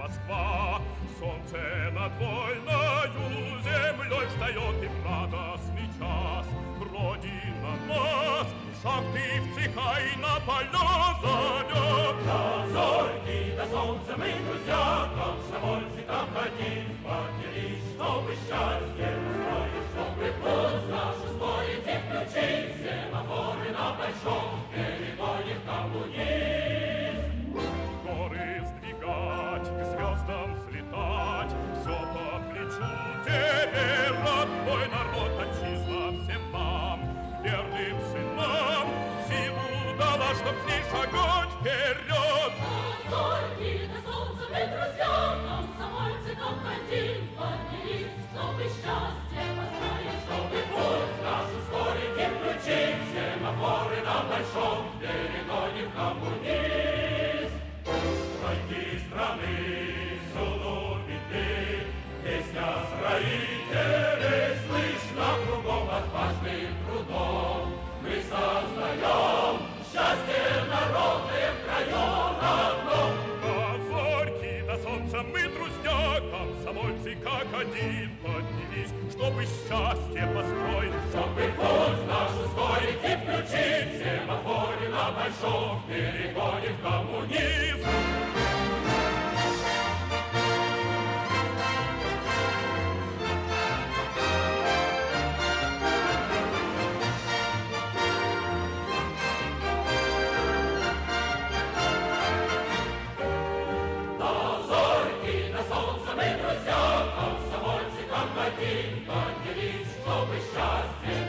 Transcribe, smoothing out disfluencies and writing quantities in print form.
Москва. Солнце над вольною землей встает, и в радостный час Родина нас в шахты, в цеха и на поля зовет. До зорьки, до солнца мы, друзья, комсомольцы, там ходим, поднялись, чтобы счастье устроить, чтобы путь наш ускорить и включить семафоры на большом перегоне в коммунизм. Горы сдвигать, к звездам взлетать, все по плечу теперь родной народ, отчизна всем нам, верным сынам, силу дала, чтоб с ней шагать вперед. До зорьки, до солнца мы, друзья, комсомольцы, командир, поднялись, чтобы счастье построить, чтобы путь наш ускорить и включить семафоры на большом перегоне в коммунизм. Стройки страны всюду видны, песня строителей слышна кругом отважным трудом. Мы создаем счастье народное в краю родном. До зорьки, до солнца мы, друзья, комсомольцы, как один поднялись, чтобы счастье построить, чтобы путь наш ускорить и включить семафоры на большом перегоне в коммунизм. До зорьки, до солнца мы, друзья, комсомольцы, как один, поднялись, чтобы счастье